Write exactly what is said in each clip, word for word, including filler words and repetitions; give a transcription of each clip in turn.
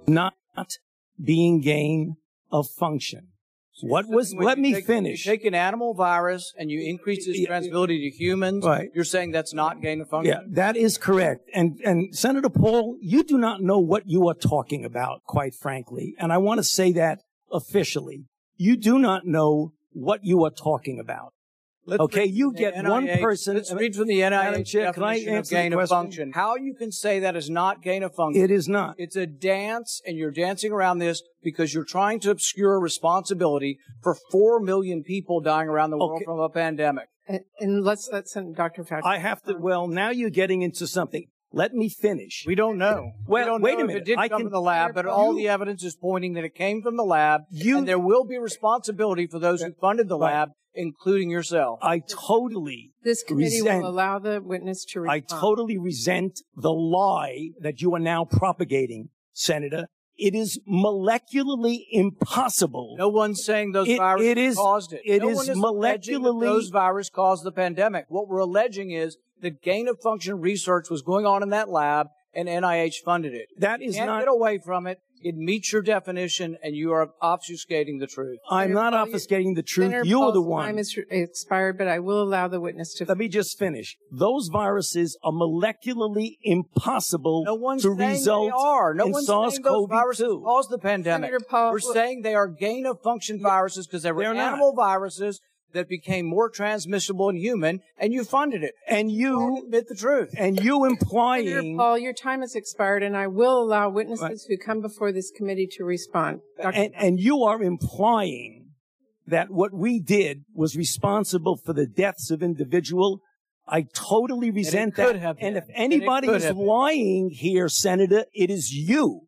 not being gain of function. What was, let me take, finish. You take an animal virus and you increase its transmissibility to humans. Right. You're saying that's not gain of function? Yeah, that is correct. And, and Senator Paul, you do not know what you are talking about, quite frankly. And I want to say that officially. You do not know what you are talking about. Let's okay, you get N I H, one person. Let's read from the N I H Chair, can I definition of answer gain the of question? function. How you can say that is not gain of function? It is not. It's a dance, and you're dancing around this because you're trying to obscure responsibility for four million people dying around the world Okay. from a pandemic. And, and let's let Doctor Fauci. I have to, well, now you're getting into something. Let me finish. We don't know. Well, we don't wait know a minute. If it did I come can- from the lab, but you- all the evidence is pointing that it came from the lab, You- and there will be responsibility for those who funded the Right. lab, including yourself. I totally This committee resent, will allow the witness to I respond. totally resent the lie that you are now propagating, Senator. It is molecularly impossible. No one's saying those It- viruses it is- caused it. it no is one is alleging that molecularly- those viruses caused the pandemic. What we're alleging is that gain of function research was going on in that lab, and N I H funded it. That You is can't not. get away from it. It meets your definition, and you are obfuscating the truth. I'm not Senator Paul, obfuscating the truth. Senator You're the Paul's one. time is expired, but I will allow the witness to. Let me just finish. Those viruses are molecularly impossible No one's to saying result they are. No in one's saying those SARS-CoV viruses two. caused the pandemic. Senator Paul, We're saying they are gain of function viruses because they were They're not. animal viruses that became more transmissible in human, and you funded it. And Don't you, admit the truth. and you Senator implying, Paul, your time has expired, and I will allow witnesses Right. who come before this committee to respond. Doctor and, and you are implying that what we did was responsible for the deaths of individual. I totally resent could that. have And been. if anybody And it could is have been. lying here, Senator, it is you.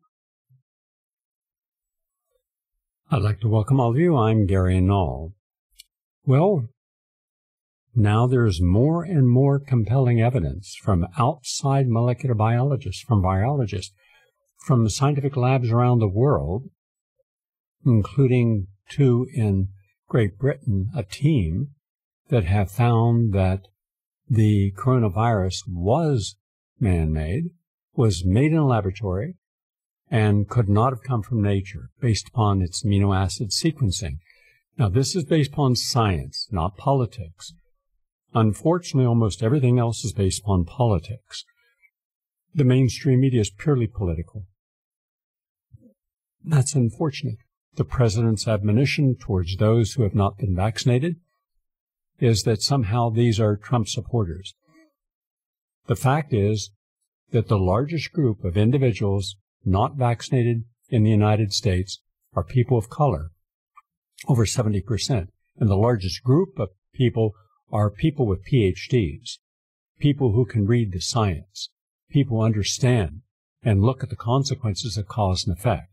I'd like to welcome all of you. I'm Gary Null. Well, now there's more and more compelling evidence from outside molecular biologists, from virologists, from scientific labs around the world, including two in Great Britain, a team that have found that the coronavirus was man-made, was made in a laboratory, and could not have come from nature based upon its amino acid sequencing. Now, this is based upon science, not politics. Unfortunately, almost everything else is based upon politics. The mainstream media is purely political. That's unfortunate. The president's admonition towards those who have not been vaccinated is that somehow these are Trump supporters. The fact is that the largest group of individuals not vaccinated in the United States are people of color, over seventy percent. And the largest group of people are people with P H Ds, people who can read the science, people who understand and look at the consequences of cause and effect.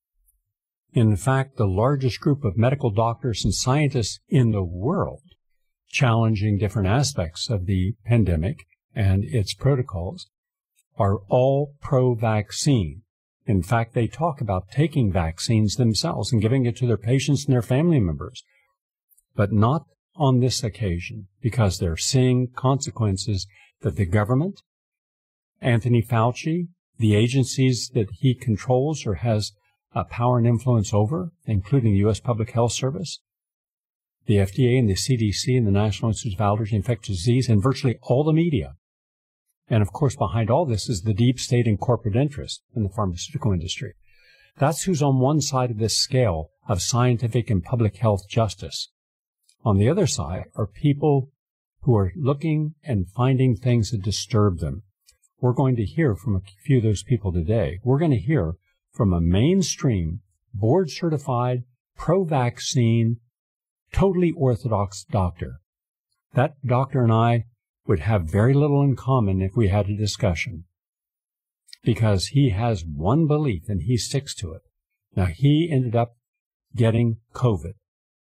In fact, the largest group of medical doctors and scientists in the world challenging different aspects of the pandemic and its protocols are all pro-vaccine. In fact, they talk about taking vaccines themselves and giving it to their patients and their family members, but not on this occasion because they're seeing consequences that the government, Anthony Fauci, the agencies that he controls or has uh, power and influence over, including the U S Public Health Service, the F D A and the C D C and the National Institute of Allergy and Infectious Disease, and virtually all the media. And, of course, behind all this is the deep state and corporate interest in the pharmaceutical industry. That's who's on one side of this scale of scientific and public health justice. On the other side are people who are looking and finding things that disturb them. We're going to hear from a few of those people today. We're going to hear from a mainstream, board-certified, pro-vaccine, totally orthodox doctor. That doctor and I would have very little in common if we had a discussion, because he has one belief and he sticks to it. Now, he ended up getting COVID.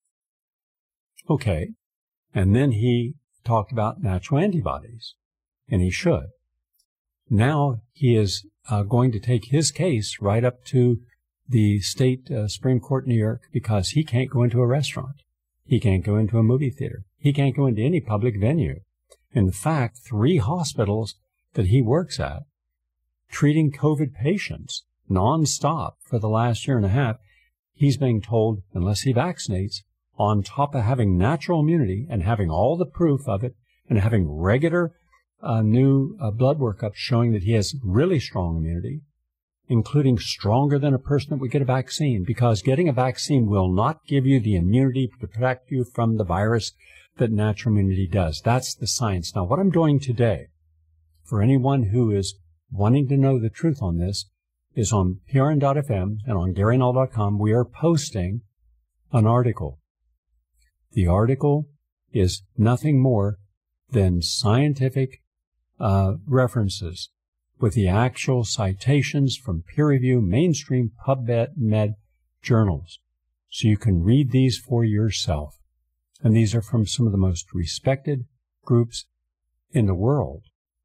Okay. And then he talked about natural antibodies, and he should. Now he is uh, going to take his case right up to the state uh, Supreme Court in New York because he can't go into a restaurant. He can't go into a movie theater. He can't go into any public venue. In fact, three hospitals that he works at treating COVID patients nonstop for the last year and a half, he's being told, unless he vaccinates, on top of having natural immunity and having all the proof of it and having regular uh, new uh, blood workups showing that he has really strong immunity, including stronger than a person that would get a vaccine, because getting a vaccine will not give you the immunity to protect you from the virus that natural immunity does. That's the science. Now, what I'm doing today, for anyone who is wanting to know the truth on this, is on P R N dot F M and on Gary Null dot com, we are posting an article. The article is nothing more than scientific uh, references with the actual citations from peer-reviewed mainstream PubMed journals. So you can read these for yourself. And these are from some of the most respected groups in the world.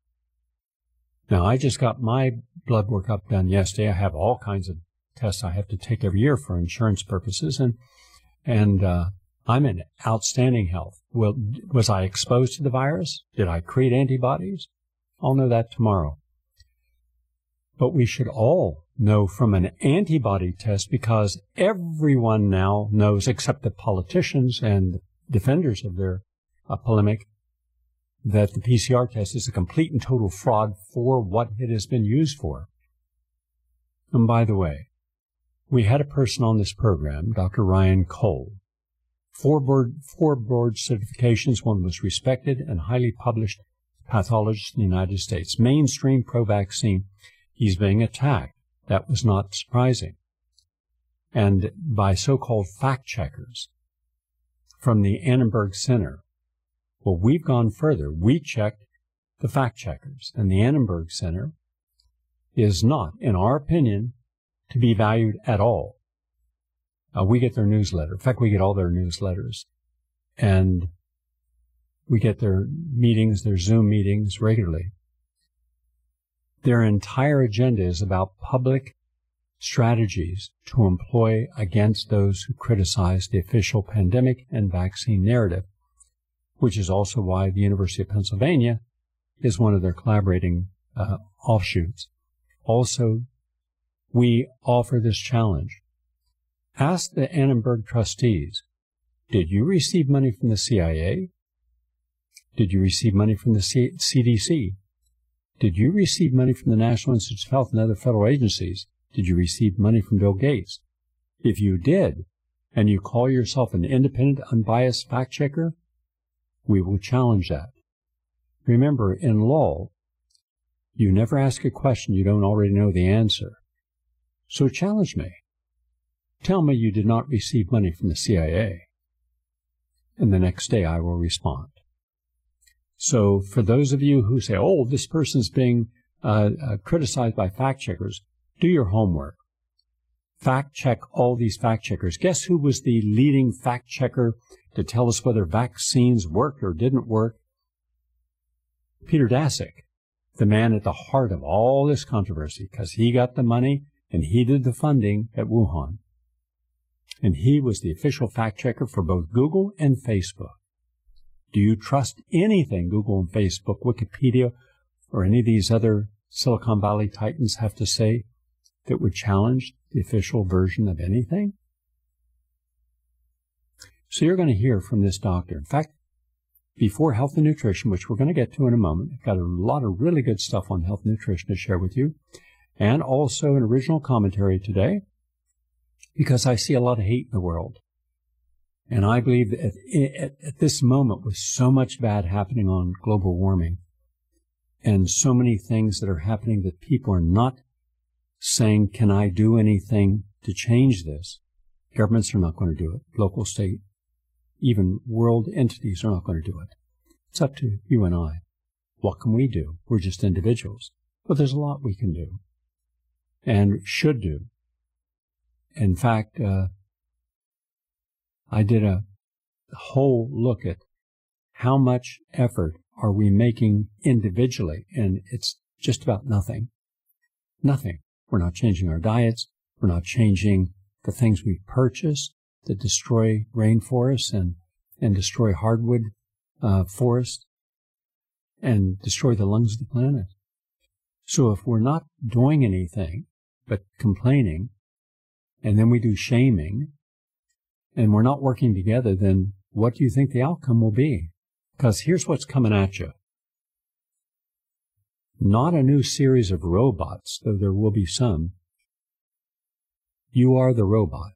Now, I just got my blood workup done yesterday. I have all kinds of tests I have to take every year for insurance purposes, and and uh, I'm in outstanding health. Well, was I exposed to the virus? Did I create antibodies? I'll know that tomorrow. But we should all know from an antibody test, because everyone now knows, except the politicians and defenders of their uh, polemic, that the P C R test is a complete and total fraud for what it has been used for. And by the way, we had a person on this program, Doctor Ryan Cole, four board, four board certifications, one was respected and highly published pathologist in the United States, mainstream pro-vaccine. He's being attacked. That was not surprising. And by so-called fact-checkers from the Annenberg Center. Well, we've gone further. We checked the fact-checkers, and the Annenberg Center is not, in our opinion, to be valued at all. Uh, we get their newsletter. In fact, we get all their newsletters. And we get their meetings, their Zoom meetings regularly. Their entire agenda is about public strategies to employ against those who criticize the official pandemic and vaccine narrative, which is also why the University of Pennsylvania is one of their collaborating uh, offshoots. Also, we offer this challenge. Ask the Annenberg trustees, did you receive money from the C I A? Did you receive money from the C- CDC? Did you receive money from the National Institutes of Health and other federal agencies? Did you receive money from Bill Gates? If you did, and you call yourself an independent, unbiased fact checker, we will challenge that. Remember, in law, you never ask a question you don't already know the answer. So challenge me. Tell me you did not receive money from the C I A. And the next day I will respond. So for those of you who say, oh, this person's being uh, uh, criticized by fact checkers, do your homework. Fact check all these fact checkers. Guess who was the leading fact checker to tell us whether vaccines worked or didn't work? Peter Daszak, the man at the heart of all this controversy, because he got the money and he did the funding at Wuhan. And he was the official fact checker for both Google and Facebook. Do you trust anything Google and Facebook, Wikipedia, or any of these other Silicon Valley titans have to say that would challenge the official version of anything? So you're going to hear from this doctor. In fact, before health and nutrition, which we're going to get to in a moment, I've got a lot of really good stuff on health and nutrition to share with you, and also an original commentary today, because I see a lot of hate in the world. And I believe that at, at, at this moment, with so much bad happening on global warming, and so many things that are happening that people are not saying, can I do anything to change this? Governments are not going to do it. Local, state, even world entities are not going to do it. It's up to you and I. What can we do? We're just individuals. But there's a lot we can do and should do. In fact, uh, I did a whole look at how much effort are we making individually, and it's just about nothing. Nothing. We're not changing our diets. We're not changing the things we purchase that destroy rainforests and, and destroy hardwood uh, forests and destroy the lungs of the planet. So if we're not doing anything, but complaining, and then we do shaming, and we're not working together, then what do you think the outcome will be? Because here's what's coming at you. Not a new series of robots, though there will be some. You are the robot.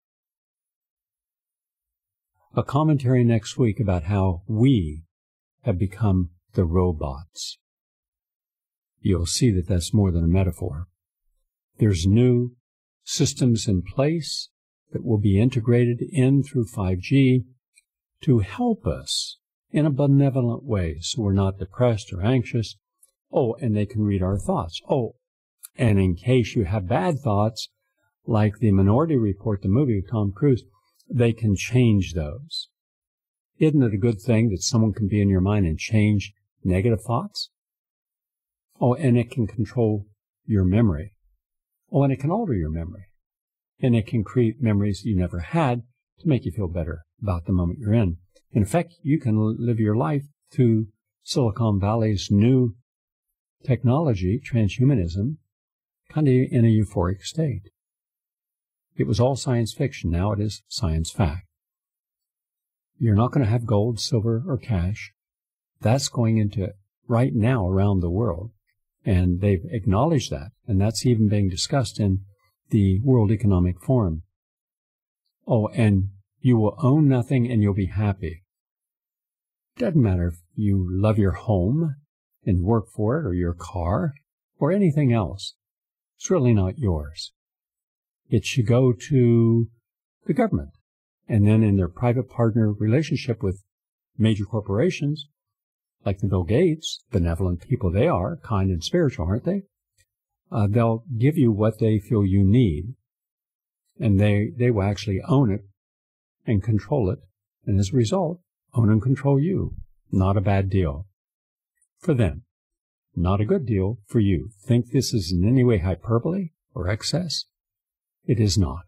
A commentary next week about how we have become the robots. You'll see that that's more than a metaphor. There's new systems in place that will be integrated in through five G to help us in a benevolent way so we're not depressed or anxious. Oh, and they can read our thoughts. Oh, and in case you have bad thoughts, like the Minority Report, the movie with Tom Cruise, they can change those. Isn't it a good thing that someone can be in your mind and change negative thoughts? Oh, and it can control your memory. Oh, and it can alter your memory. And it can create memories you never had to make you feel better about the moment you're in. In fact, you can live your life through Silicon Valley's new technology, transhumanism, kind of in a euphoric state. It was all science fiction. Now it is science fact. You're not going to have gold, silver, or cash. That's going into right now around the world. And they've acknowledged that. And that's even being discussed in the World Economic Forum. Oh, and you will own nothing and you'll be happy. Doesn't matter if you love your home and work for it, or your car, or anything else. It's really not yours. It should go to the government. And then in their private partner relationship with major corporations, like the Bill Gates, benevolent people they are, kind and spiritual, aren't they? Uh, they'll give you what they feel you need, and they, they will actually own it and control it, and as a result, own and control you. Not a bad deal for them. Not a good deal for you. Think this is in any way hyperbole or excess? It is not.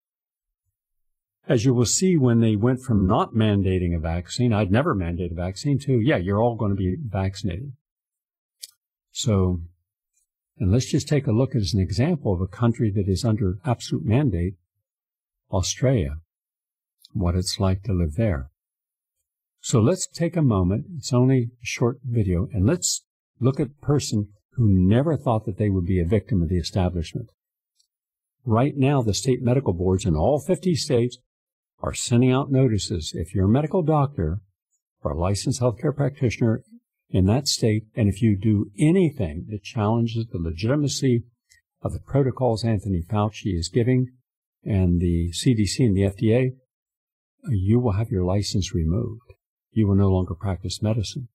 As you will see, when they went from not mandating a vaccine, I'd never mandate a vaccine, to, yeah, you're all going to be vaccinated. So, and let's just take a look as an example of a country that is under absolute mandate, Australia, what it's like to live there. So let's take a moment, it's only a short video, and let's look at a person who never thought that they would be a victim of the establishment. Right now, the state medical boards in all fifty states are sending out notices. If you're a medical doctor or a licensed healthcare practitioner in that state, and if you do anything that challenges the legitimacy of the protocols Anthony Fauci is giving, and the C D C and the F D A, you will have your license removed. You will no longer practice medicine.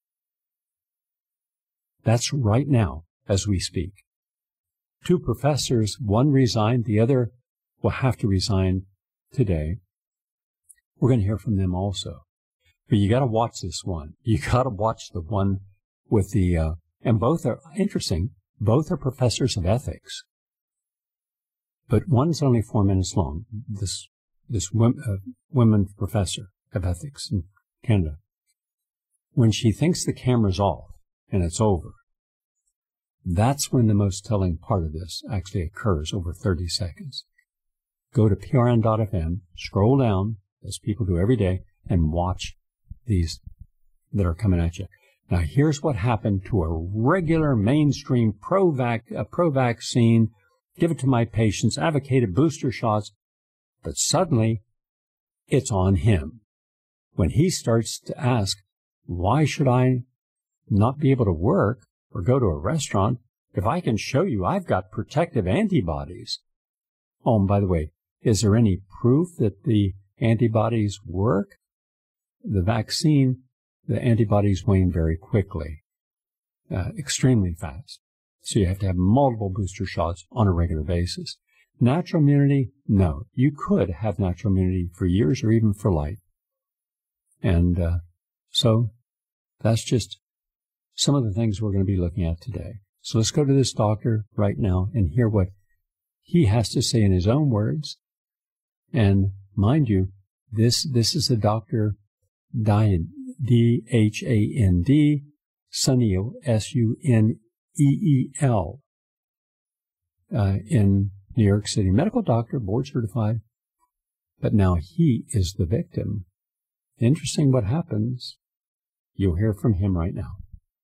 That's right now, as we speak. Two professors, one resigned, the other will have to resign today. We're going to hear from them also. But you got to watch this one. You got to watch the one with the, uh, and both are interesting. Both are professors of ethics. But one's only four minutes long. This, this women, uh, women professor of ethics in Canada. When she thinks the camera's off and it's over, that's when the most telling part of this actually occurs, over thirty seconds. Go to P R N dot F M, scroll down, as people do every day, and watch these that are coming at you. Now, here's what happened to a regular mainstream pro-vac, uh, pro-vaccine, give it to my patients, advocated booster shots, but suddenly it's on him. When he starts to ask, why should I not be able to work or go to a restaurant if I can show you I've got protective antibodies? Oh, and by the way, is there any proof that the antibodies work? The vaccine, the antibodies wane very quickly, uh, extremely fast. So you have to have multiple booster shots on a regular basis. Natural immunity, no. You could have natural immunity for years or even for life. And uh, so that's just some of the things we're going to be looking at today. So let's go to this doctor right now and hear what he has to say in his own words. And mind you, this this is a Doctor Dian, D H A N D, Suneel, S U N E E L, uh, in New York City medical doctor, board certified, but now he is the victim. Interesting what happens. You'll hear from him right now.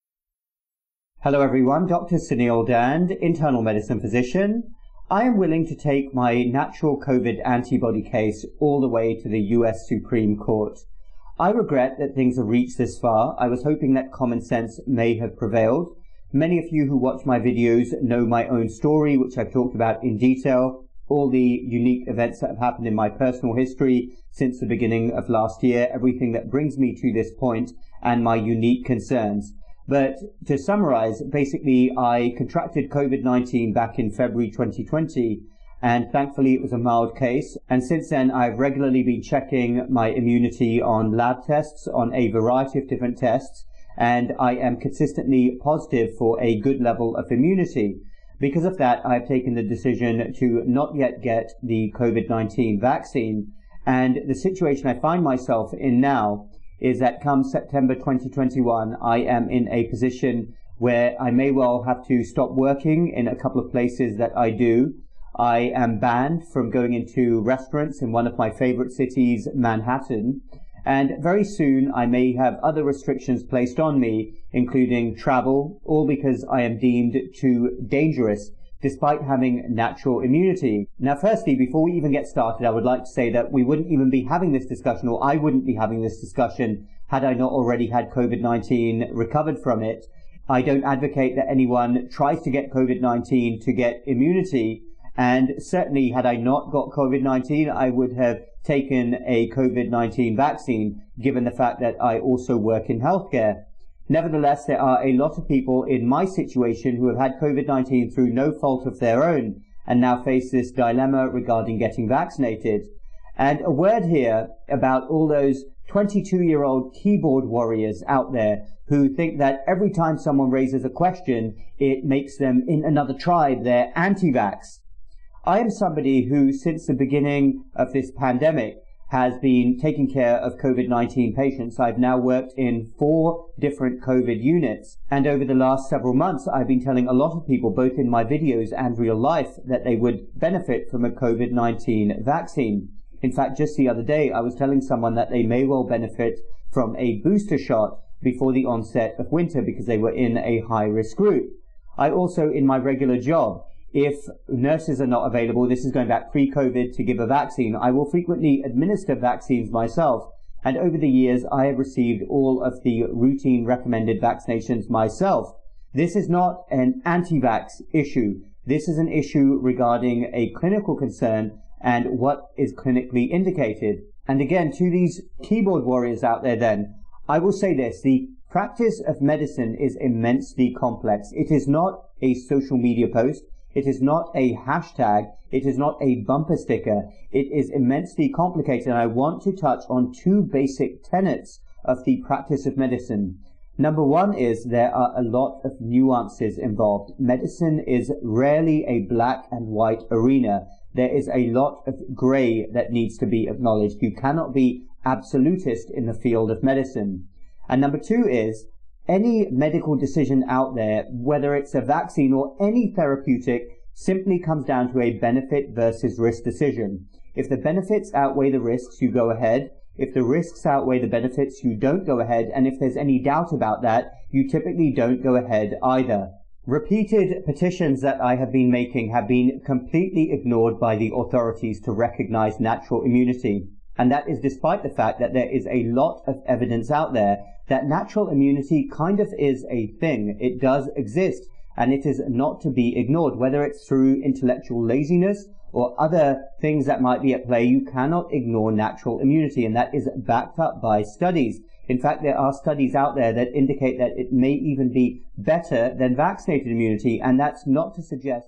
Hello everyone, Doctor Sunil Dand, internal medicine physician. I am willing to take my natural COVID antibody case all the way to the U S Supreme Court. I regret that things have reached this far. I was hoping that common sense may have prevailed. Many of you who watch my videos know my own story, which I've talked about in detail, all the unique events that have happened in my personal history since the beginning of last year, everything that brings me to this point, and my unique concerns. But to summarize, basically, I contracted COVID nineteen back in February twenty twenty, and thankfully it was a mild case. And since then, I've regularly been checking my immunity on lab tests, on a variety of different tests, and I am consistently positive for a good level of immunity. Because of that, I've taken the decision to not yet get the COVID nineteen vaccine. And the situation I find myself in now is that come September twenty twenty-one, I am in a position where I may well have to stop working in a couple of places that I do. I am banned from going into restaurants in one of my favorite cities, Manhattan. And very soon I may have other restrictions placed on me, including travel, all because I am deemed too dangerous, despite having natural immunity. Now, firstly, before we even get started, I would like to say that we wouldn't even be having this discussion, or I wouldn't be having this discussion, had I not already had COVID nineteen, recovered from it. I don't advocate that anyone tries to get COVID nineteen to get immunity. And certainly, had I not got COVID nineteen, I would have taken a COVID nineteen vaccine, given the fact that I also work in healthcare. Nevertheless, there are a lot of people in my situation who have had COVID nineteen through no fault of their own and now face this dilemma regarding getting vaccinated. And a word here about all those twenty-two-year-old keyboard warriors out there who think that every time someone raises a question, it makes them in another tribe. They're anti-vax. I am somebody who, since the beginning of this pandemic, has been taking care of COVID nineteen patients. I've now worked in four different COVID units. And over the last several months, I've been telling a lot of people, both in my videos and real life, that they would benefit from a COVID nineteen vaccine. In fact, just the other day, I was telling someone that they may well benefit from a booster shot before the onset of winter because they were in a high-risk group. I also, in my regular job, if nurses are not available, this is going back pre-COVID, to give a vaccine, I will frequently administer vaccines myself. And over the years, I have received all of the routine recommended vaccinations myself. This is not an anti-vax issue. This is an issue regarding a clinical concern and what is clinically indicated. And again, to these keyboard warriors out there then, I will say this: the practice of medicine is immensely complex. It is not a social media post. It is not a hashtag. It is not a bumper sticker. It is immensely complicated, and I want to touch on two basic tenets of the practice of medicine. Number one is there are a lot of nuances involved. Medicine is rarely a black and white arena. There is a lot of gray that needs to be acknowledged. You cannot be absolutist in the field of medicine. And number two is any medical decision out there, whether it's a vaccine or any therapeutic, simply comes down to a benefit versus risk decision. If the benefits outweigh the risks, you go ahead. If the risks outweigh the benefits, you don't go ahead. And if there's any doubt about that, you typically don't go ahead either. Repeated petitions that I have been making have been completely ignored by the authorities to recognize natural immunity. And that is despite the fact that there is a lot of evidence out there that natural immunity kind of is a thing. It does exist, and it is not to be ignored. Whether it's through intellectual laziness or other things that might be at play, you cannot ignore natural immunity, and that is backed up by studies. In fact, there are studies out there that indicate that it may even be better than vaccinated immunity, and that's not to suggest...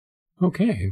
Okay.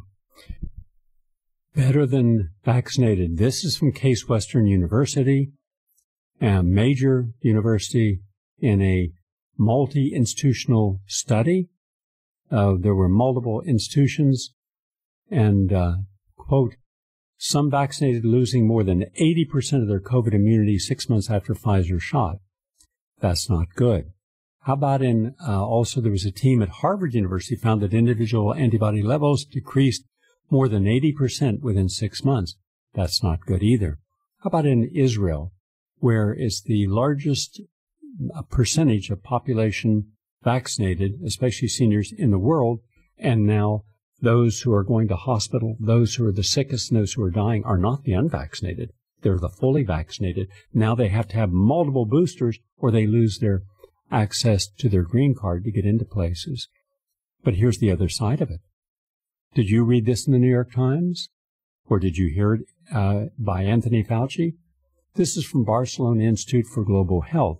Better than vaccinated. This is from Case Western University, a major university in a multi-institutional study. Uh, there were multiple institutions, and, uh, quote, some vaccinated losing more than eighty percent of their COVID immunity six months after Pfizer shot. That's not good. How about in, uh, also there was a team at Harvard University found that individual antibody levels decreased more than eighty percent within six months. That's not good either. How about in Israel, where it's the largest percentage of population vaccinated, especially seniors, in the world, and now those who are going to hospital, those who are the sickest, and those who are dying are not the unvaccinated. They're the fully vaccinated. Now they have to have multiple boosters or they lose their access to their green card to get into places. But here's the other side of it. Did you read this in the New York Times? Or did you hear it uh, by Anthony Fauci? This is from Barcelona Institute for Global Health.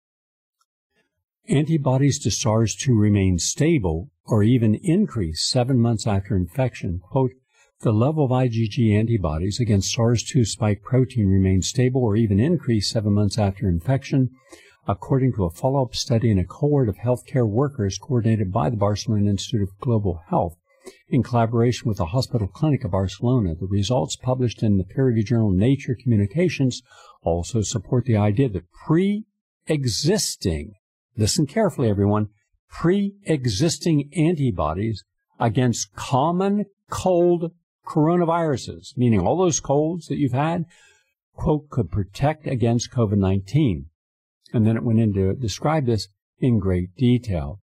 Antibodies to SARS two remain stable or even increase seven months after infection. Quote, the level of IgG antibodies against SARS two spike protein remains stable or even increase seven months after infection, according to a follow-up study in a cohort of healthcare workers coordinated by the Barcelona Institute of Global Health in collaboration with the Hospital Clinic of Barcelona. The results published in the peer-reviewed journal Nature Communications also support the idea that pre-existing, listen carefully everyone, pre-existing antibodies against common cold coronaviruses, meaning all those colds that you've had, quote, could protect against COVID nineteen. And then it went in to describe this in great detail.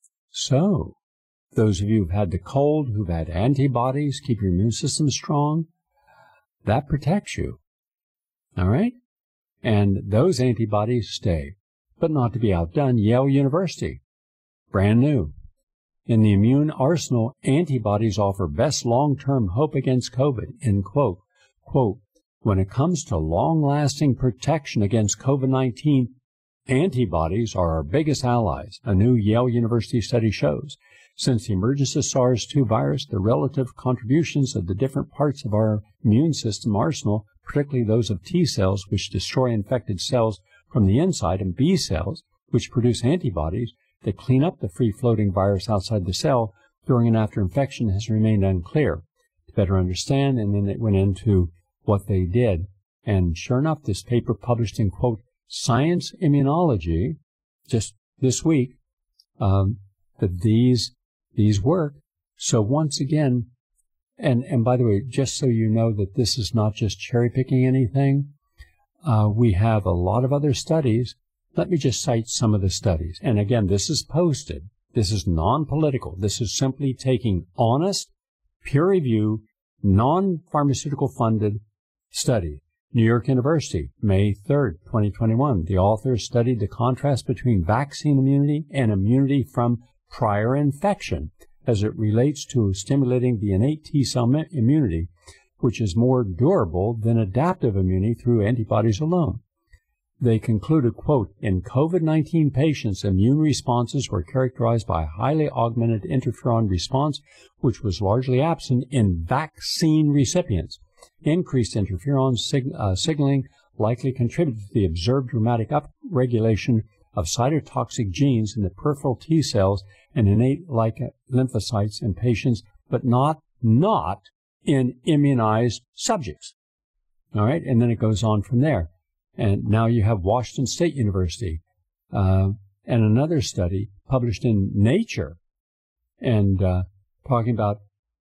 So, those of you who've had the cold, who've had antibodies, keep your immune system strong, that protects you. All right? And those antibodies stay. But not to be outdone, Yale University, brand new. In the immune arsenal, antibodies offer best long-term hope against COVID, end quote. Quote, when it comes to long-lasting protection against COVID nineteen, antibodies are our biggest allies, a new Yale University study shows. Since the emergence of SARS two virus, the relative contributions of the different parts of our immune system arsenal, particularly those of T cells, which destroy infected cells from the inside, and B cells, which produce antibodies that clean up the free-floating virus outside the cell during and after infection, has remained unclear. To better understand, and then it went into what they did. And sure enough, this paper published in, quote, Science Immunology, just this week, um, that these these work. So once again, and, and by the way, just so you know that this is not just cherry-picking anything, uh, we have a lot of other studies. Let me just cite some of the studies. And again, this is posted. This is non-political. This is simply taking honest, peer-review, non-pharmaceutical funded study. New York University, May third, twenty twenty-one. The authors studied the contrast between vaccine immunity and immunity from prior infection as it relates to stimulating the innate T-cell immunity, which is more durable than adaptive immunity through antibodies alone. They concluded, quote, in COVID nineteen patients, immune responses were characterized by a highly augmented interferon response, which was largely absent in vaccine recipients. Increased interferon sig- uh, signaling likely contributed to the observed dramatic upregulation of cytotoxic genes in the peripheral T cells and innate-like lymphocytes in patients, but not, not in immunized subjects. All right, and then it goes on from there. And now you have Washington State University uh, and another study published in Nature and uh, talking about,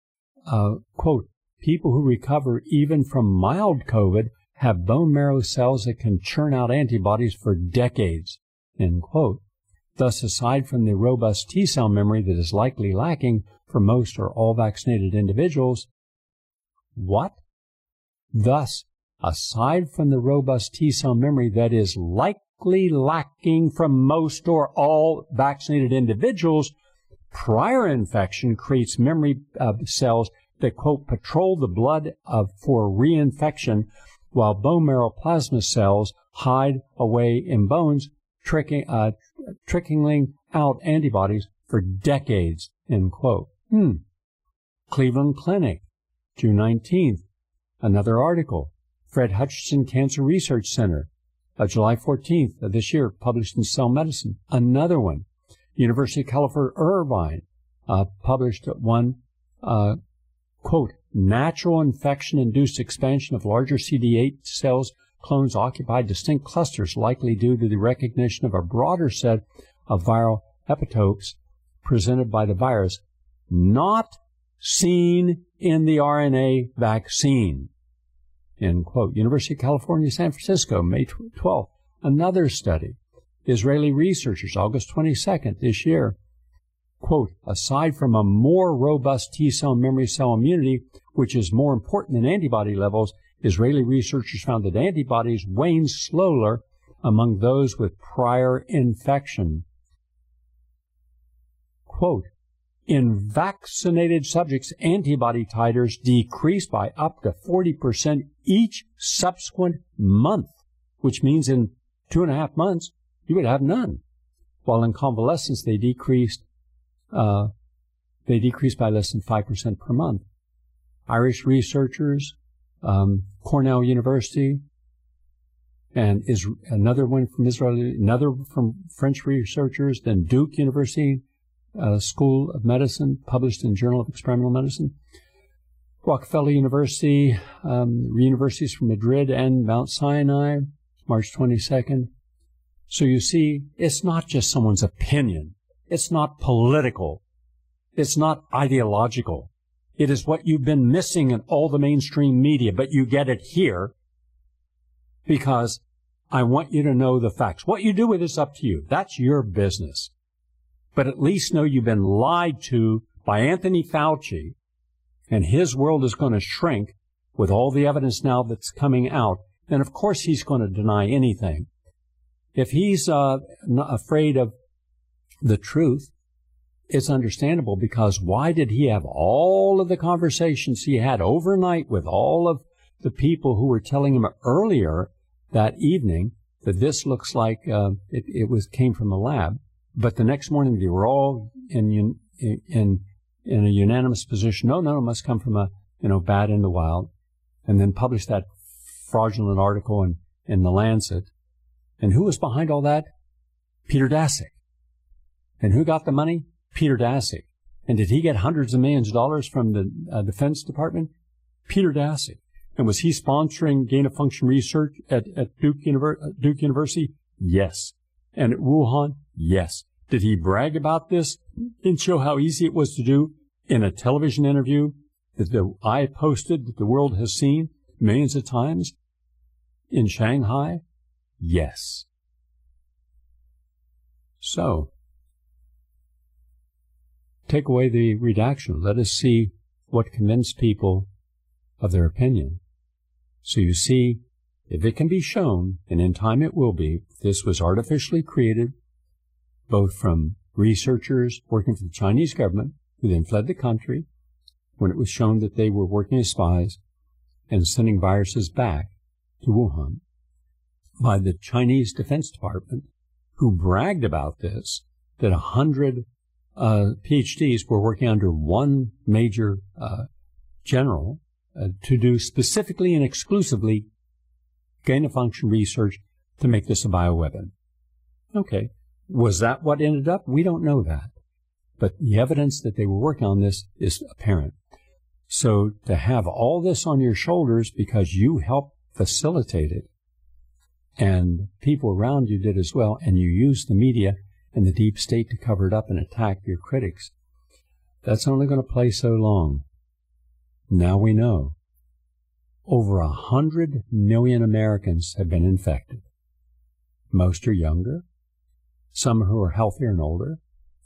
uh, quote, people who recover even from mild COVID have bone marrow cells that can churn out antibodies for decades, end quote. Thus, aside from the robust T-cell memory that is likely lacking for most or all vaccinated individuals, what? Thus, aside from the robust T-cell memory that is likely lacking from most or all vaccinated individuals, prior infection creates memory uh, cells that, quote, patrol the blood of, for reinfection, while bone marrow plasma cells hide away in bones, tricking, uh, trickling out antibodies for decades, end quote. Hmm. Cleveland Clinic, June nineteenth, another article. Fred Hutchinson Cancer Research Center, uh, July fourteenth of this year, published in Cell Medicine. Another one. University of California, Irvine, uh, published one, uh, quote, natural infection-induced expansion of larger C D eight cells clones occupy distinct clusters, likely due to the recognition of a broader set of viral epitopes presented by the virus, not seen in the R N A vaccine. End quote. University of California, San Francisco, May twelfth. Another study. Israeli researchers, August twenty-second this year. Quote, aside from a more robust T-cell memory cell immunity, which is more important than antibody levels, Israeli researchers found that antibodies wane slower among those with prior infection. Quote, in vaccinated subjects, antibody titers decreased by up to forty percent each subsequent month, which means in two and a half months, you would have none. While in convalescents, they decreased, uh, they decreased by less than five percent per month. Irish researchers, um, Cornell University, and is another one from Israel, another from French researchers, then Duke University, Uh, School of Medicine, published in Journal of Experimental Medicine. Rockefeller University, um, universities from Madrid and Mount Sinai, March twenty-second. So you see, it's not just someone's opinion. It's not political. It's not ideological. It is what you've been missing in all the mainstream media, but you get it here because I want you to know the facts. What you do with it is up to you. That's your business. But at least know you've been lied to by Anthony Fauci, and his world is going to shrink with all the evidence now that's coming out. And of course he's going to deny anything. If he's uh, not afraid of the truth, it's understandable, because why did he have all of the conversations he had overnight with all of the people who were telling him earlier that evening that this looks like uh, it, it was came from a lab? But the next morning, they were all in in in a unanimous position. No, no, it must come from a you know bat in the wild, and then published that fraudulent article in in the Lancet. And who was behind all that? Peter Daszak. And who got the money? Peter Daszak. And did he get hundreds of millions of dollars from the uh, Defense Department? Peter Daszak. And was he sponsoring gain-of-function research at at Duke, Univer- Duke University? Yes. And at Wuhan? Yes. Did he brag about this and show how easy it was to do in a television interview that the, I posted that the world has seen millions of times in Shanghai? Yes. So, take away the redaction. Let us see what convinced people of their opinion. So you see, if it can be shown, and in time it will be, this was artificially created, both from researchers working for the Chinese government, who then fled the country, when it was shown that they were working as spies and sending viruses back to Wuhan, by the Chinese Defense Department, who bragged about this, that a hundred uh, PhDs were working under one major uh, general uh, to do specifically and exclusively gain-of-function research to make this a bioweapon. Okay. Was that what ended up? We don't know that. But the evidence that they were working on this is apparent. So to have all this on your shoulders because you helped facilitate it, and people around you did as well, and you used the media and the deep state to cover it up and attack your critics, that's only going to play so long. Now we know. Over a hundred million Americans have been infected. Most are younger, some who are healthier and older,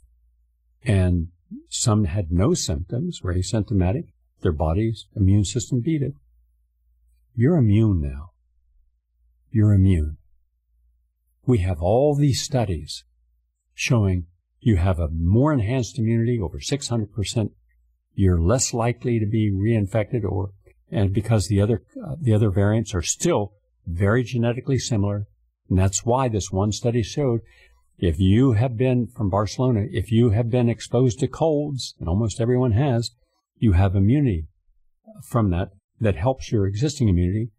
and some had no symptoms, were asymptomatic. Their body's immune system beat it. You're immune now. You're immune. We have all these studies showing you have a more enhanced immunity, over six hundred percent. You're less likely to be reinfected, or and because the other uh, the other variants are still very genetically similar, and that's why this one study showed if you have been from Barcelona, if you have been exposed to colds, and almost everyone has, you have immunity from that that helps your existing immunity.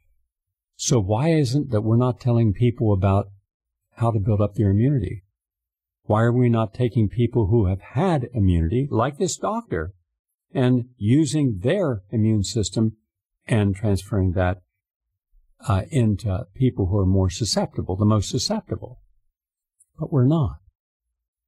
So why isn't that we're not telling people about how to build up their immunity? Why are we not taking people who have had immunity, like this doctor, and using their immune system and transferring that uh, into people who are more susceptible, the most susceptible? But we're not.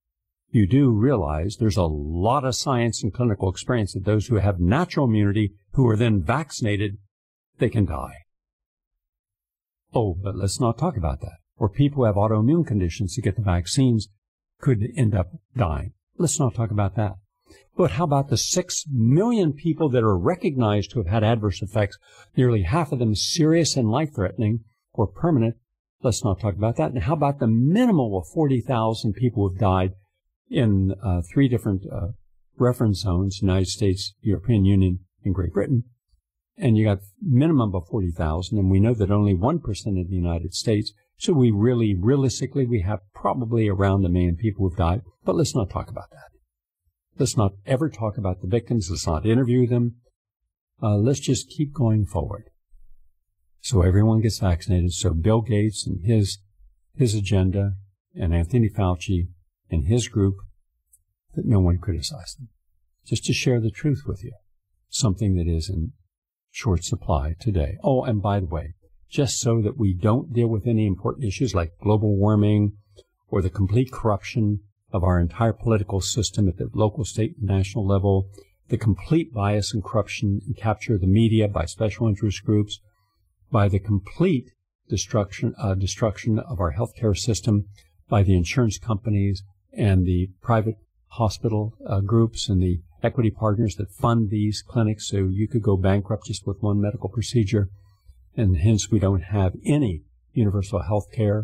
you do realize there's a lot of science and clinical experience that those who have natural immunity, who are then vaccinated, they can die. Oh, but let's not talk about that. Or people who have autoimmune conditions to get the vaccines could end up dying. Let's not talk about that. But how about the six million people that are recognized to have had adverse effects, nearly half of them serious and life-threatening or permanent? Let's not talk about that. And how about the minimal of forty thousand people who have died in uh, three different uh, reference zones, United States, European Union, and Great Britain? And you got minimum of forty thousand, and we know that only one percent in the United States. So we really, realistically, we have probably around a million people who've died. But let's not talk about that. Let's not ever talk about the victims. Let's not interview them. Uh, let's just keep going forward. So everyone gets vaccinated. So Bill Gates and his his agenda, and Anthony Fauci and his group, that no one criticize them. Just to share the truth with you, something that is in short supply today. Oh, and by the way, just so that we don't deal with any important issues like global warming or the complete corruption of our entire political system at the local, state, and national level, the complete bias and corruption and capture of the media by special interest groups, by the complete destruction, uh, destruction of our healthcare system by the insurance companies and the private hospital uh, groups and the equity partners that fund these clinics, so you could go bankrupt just with one medical procedure, and hence we don't have any universal health care.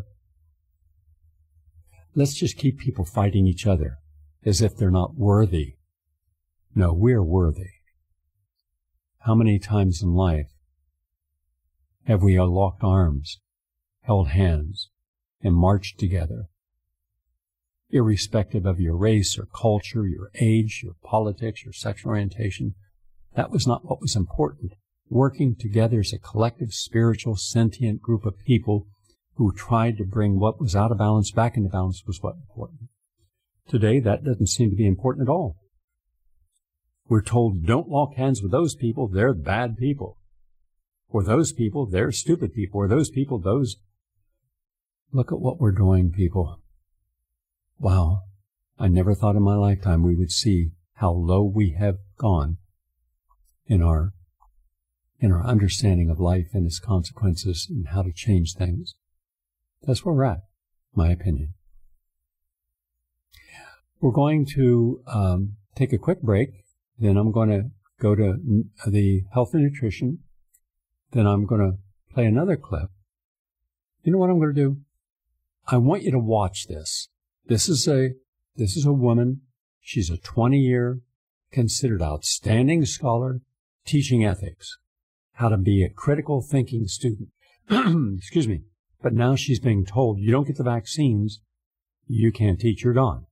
Let's just keep people fighting each other as if they're not worthy. No, we're worthy. How many times in life have we locked arms, held hands, and marched together, irrespective of your race or culture, your age, your politics, your sexual orientation? That was not what was important. Working together as a collective, spiritual, sentient group of people who tried to bring what was out of balance back into balance was what was important. Today, that doesn't seem to be important at all. We're told, don't lock hands with those people, they're bad people. Or those people, they're stupid people. Or those people, those... Look at what we're doing, people. Wow. I never thought in my lifetime we would see how low we have gone in our in our understanding of life and its consequences and how to change things. That's where we're at, my opinion. We're going to um, take a quick break. Then I'm going to go to the health and nutrition. Then I'm going to play another clip. You know what I'm going to do? I want you to watch this. This is a this is a woman. She's a twenty-year considered outstanding scholar teaching ethics, how to be a critical thinking student. Excuse me. But now she's being told, you don't get the vaccines, you can't teach, you're gone.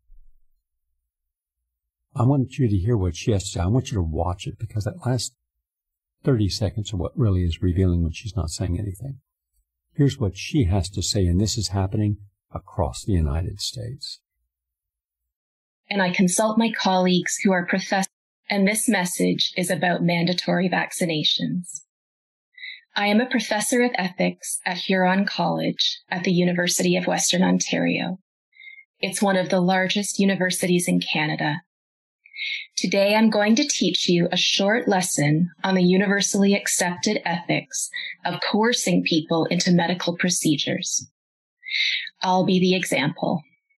I want you to hear what she has to say. I want you to watch it, because that last thirty seconds are what really is revealing when she's not saying anything. Here's what she has to say, and this is happening across the United States. And I consult my colleagues who are professors, and this message is about mandatory vaccinations. I am a professor of ethics at Huron College at the University of Western Ontario. It's one of the largest universities in Canada. Today, I'm going to teach you a short lesson on the universally accepted ethics of coercing people into medical procedures. I'll be the example.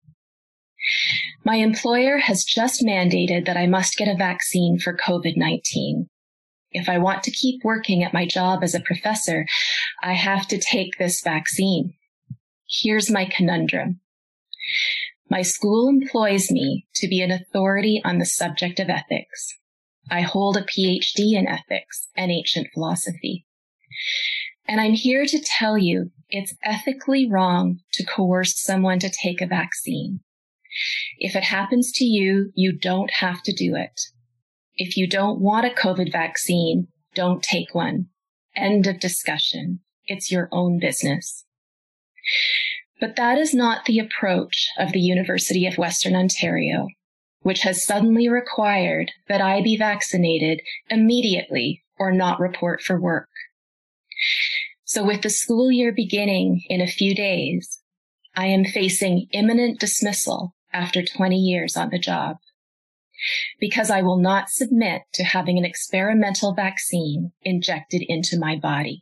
My employer has just mandated that I must get a vaccine for COVID nineteen. If I want to keep working at my job as a professor, I have to take this vaccine. Here's my conundrum. My school employs me to be an authority on the subject of ethics. I hold a P H D in ethics and ancient philosophy. And I'm here to tell you it's ethically wrong to coerce someone to take a vaccine. If it happens to you, you don't have to do it. If you don't want a COVID vaccine, don't take one. End of discussion. It's your own business. But that is not the approach of the University of Western Ontario, which has suddenly required that I be vaccinated immediately or not report for work. So with the school year beginning in a few days, I am facing imminent dismissal after twenty years on the job. Because I will not submit to having an experimental vaccine injected into my body.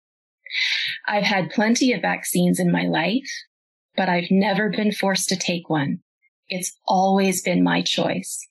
I've had plenty of vaccines in my life, but I've never been forced to take one. It's always been my choice.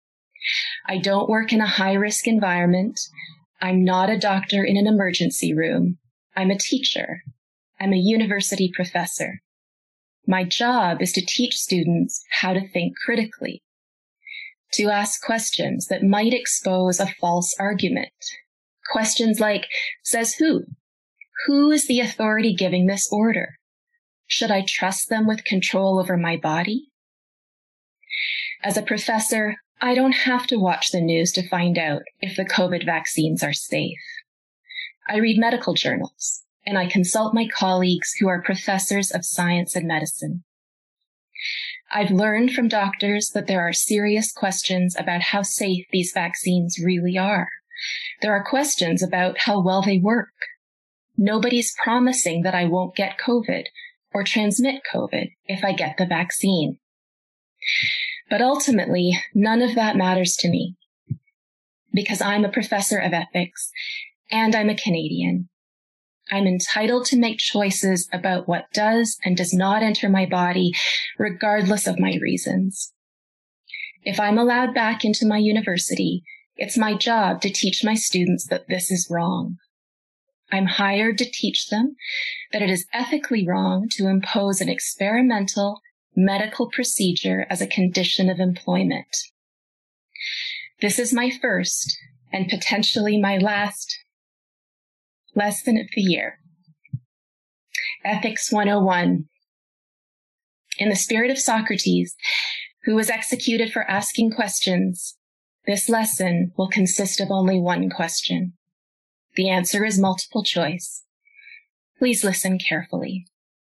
I don't work in a high-risk environment. I'm not a doctor in an emergency room. I'm a teacher. I'm a university professor. My job is to teach students how to think critically, to ask questions that might expose a false argument. Questions like, says who? Who is the authority giving this order? Should I trust them with control over my body? As a professor, I don't have to watch the news to find out if the COVID vaccines are safe. I read medical journals, and I consult my colleagues who are professors of science and medicine. I've learned from doctors that there are serious questions about how safe these vaccines really are. There are questions about how well they work. Nobody's promising that I won't get COVID or transmit COVID if I get the vaccine. But ultimately, none of that matters to me because I'm a professor of ethics and I'm a Canadian. I'm entitled to make choices about what does and does not enter my body, regardless of my reasons. If I'm allowed back into my university, it's my job to teach my students that this is wrong. I'm hired to teach them that it is ethically wrong to impose an experimental medical procedure as a condition of employment. This is my first and potentially my last lesson of the year. Ethics one oh one. In the spirit of Socrates, who was executed for asking questions, this lesson will consist of only one question. The answer is multiple choice. Please listen carefully.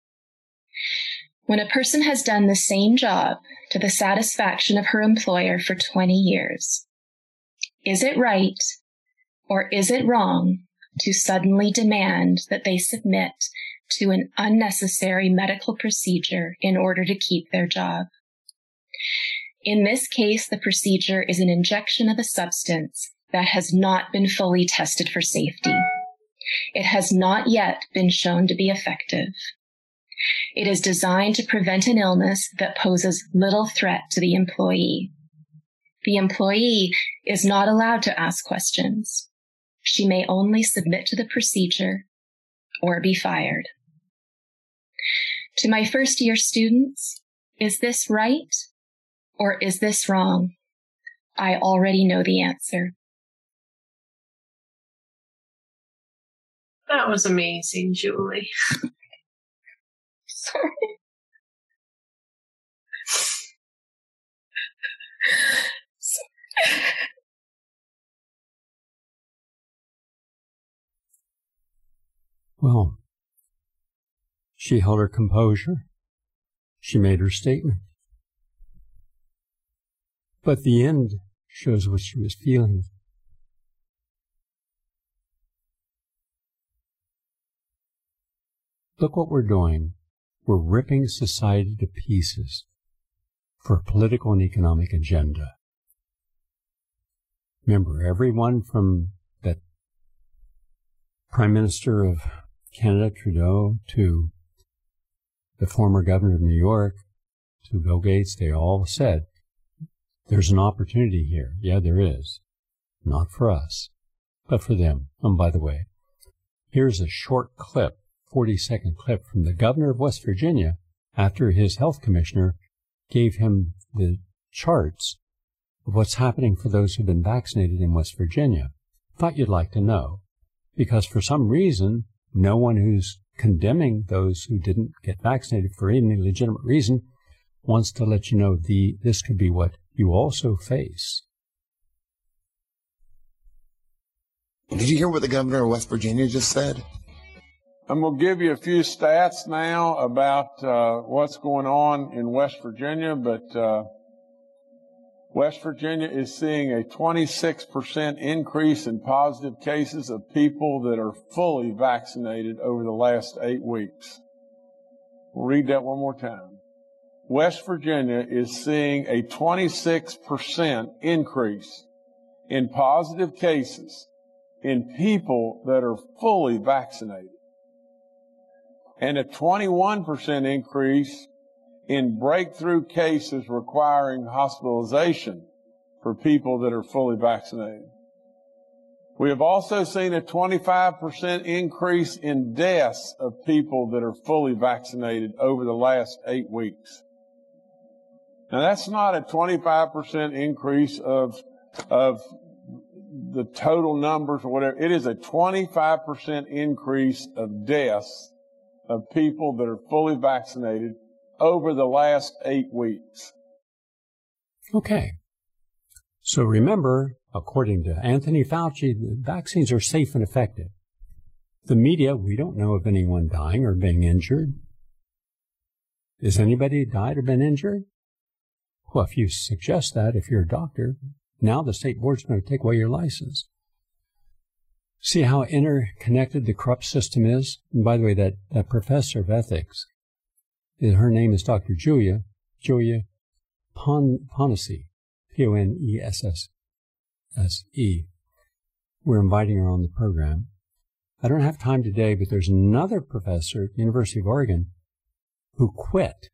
When a person has done the same job to the satisfaction of her employer for twenty years, is it right or is it wrong to suddenly demand that they submit to an unnecessary medical procedure in order to keep their job? In this case, the procedure is an injection of a substance that has not been fully tested for safety. It has not yet been shown to be effective. It is designed to prevent an illness that poses little threat to the employee. The employee is not allowed to ask questions. She may only submit to the procedure or be fired. To my first year students, is this right or is this wrong? I already know the answer. That was amazing, Julie. Sorry. Sorry. Well, she held her composure. She made her statement. But the end shows what she was feeling. Look what we're doing. We're ripping society to pieces for a political and economic agenda. Remember, everyone from that Prime Minister of Canada, Trudeau, to the former governor of New York, to Bill Gates, they all said, there's an opportunity here. Yeah, there is. Not for us, but for them. And by the way, here's a short clip, forty-second clip from the governor of West Virginia after his health commissioner gave him the charts of what's happening for those who've been vaccinated in West Virginia. Thought you'd like to know, because for some reason, no one who's condemning those who didn't get vaccinated for any legitimate reason wants to let you know the this could be what you also face. Did you hear what the governor of West Virginia just said? I'm going to give you a few stats now about uh, what's going on in West Virginia, but uh, West Virginia is seeing a twenty-six percent increase in positive cases of people that are fully vaccinated over the last eight weeks. We'll read that one more time. West Virginia is seeing a twenty-six percent increase in positive cases in people that are fully vaccinated, and a twenty-one percent increase in breakthrough cases requiring hospitalization for people that are fully vaccinated. We have also seen a twenty-five percent increase in deaths of people that are fully vaccinated over the last eight weeks. Now, that's not a twenty-five percent increase of, of the total numbers or whatever. It is a twenty-five percent increase of deaths of people that are fully vaccinated over the last eight weeks. Okay. So remember, according to Anthony Fauci, the vaccines are safe and effective. The media, we don't know of anyone dying or being injured. Has anybody died or been injured? Well, if you suggest that, if you're a doctor, now the state board's going to take away your license. See how interconnected the corrupt system is? And by the way, that, that professor of ethics, her name is Doctor Julia, Julia Pon, Ponesse, P O N E S S S E. We're inviting her on the program. I don't have time today, but there's another professor at the University of Oregon who quit.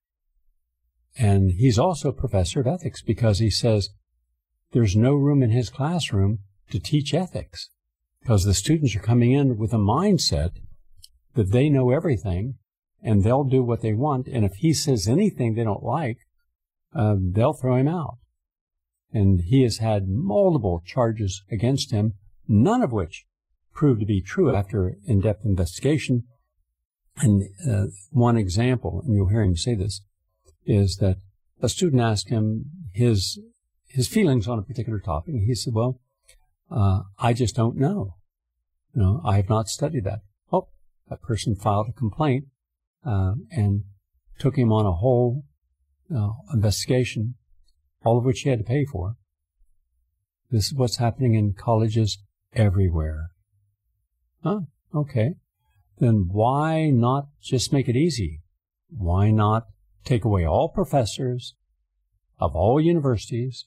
And he's also a professor of ethics because he says there's no room in his classroom to teach ethics because the students are coming in with a mindset that they know everything and they'll do what they want. And if he says anything they don't like, uh, they'll throw him out. And he has had multiple charges against him, none of which proved to be true after in-depth investigation. And uh, one example, and you'll hear him say this, is that a student asked him his his feelings on a particular topic, and he said, well, uh, I just don't know. You know, I have not studied that. Oh, that person filed a complaint uh, and took him on a whole uh, investigation, all of which he had to pay for. This is what's happening in colleges everywhere. Huh, okay. Then why not just make it easy? Why not take away all professors of all universities,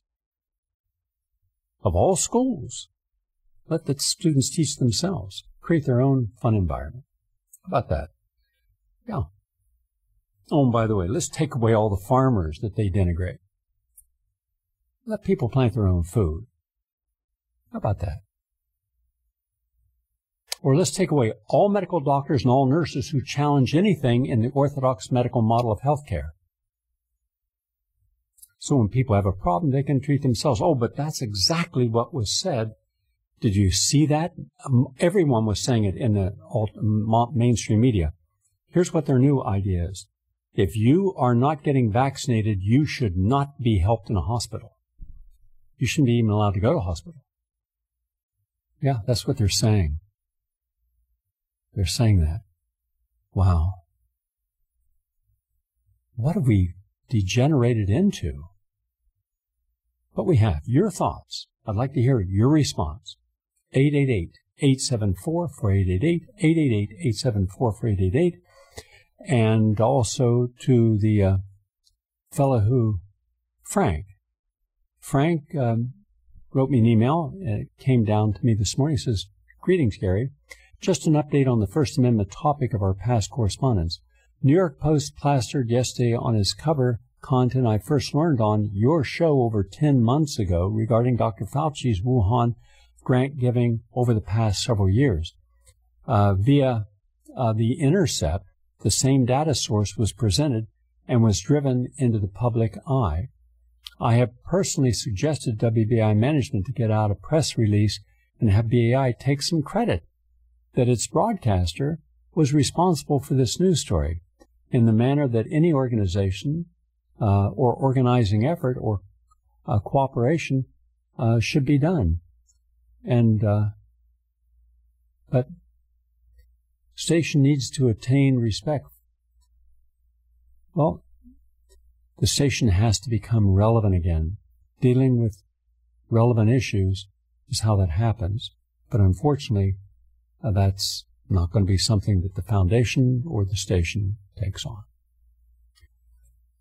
of all schools? Let the students teach themselves, create their own fun environment. How about that? Yeah. Oh, and by the way, let's take away all the farmers that they denigrate. Let people plant their own food. How about that? Or let's take away all medical doctors and all nurses who challenge anything in the orthodox medical model of healthcare. So when people have a problem, they can treat themselves. Oh, but that's exactly what was said. Did you see that? Um, everyone was saying it in the alt, mainstream media. Here's what their new idea is. If you are not getting vaccinated, you should not be helped in a hospital. You shouldn't be even allowed to go to hospital. Yeah, that's what they're saying. They're saying that. Wow. What have we degenerated into? But we have. Your thoughts. I'd like to hear your response. eight eight eight, eight seven four, four eight eight eight, eight eight eight, eight seven four, four eight eight eight. And also to the uh, fellow who, Frank. Frank um, wrote me an email. It came down to me this morning. He says, greetings, Gary. Just an update on the First Amendment topic of our past correspondence. New York Post plastered yesterday on its cover content I first learned on your show over ten months ago regarding Doctor Fauci's Wuhan grant giving over the past several years. Uh, via uh, The Intercept, the same data source was presented and was driven into the public eye. I have personally suggested W B I management to get out a press release and have B A I take some credit that its broadcaster was responsible for this news story in the manner that any organization uh, or organizing effort or uh, cooperation uh, should be done. And uh, but station needs to attain respect. Well, the station has to become relevant again. Dealing with relevant issues is how that happens. But unfortunately, uh, that's not going to be something that the foundation or the station takes on.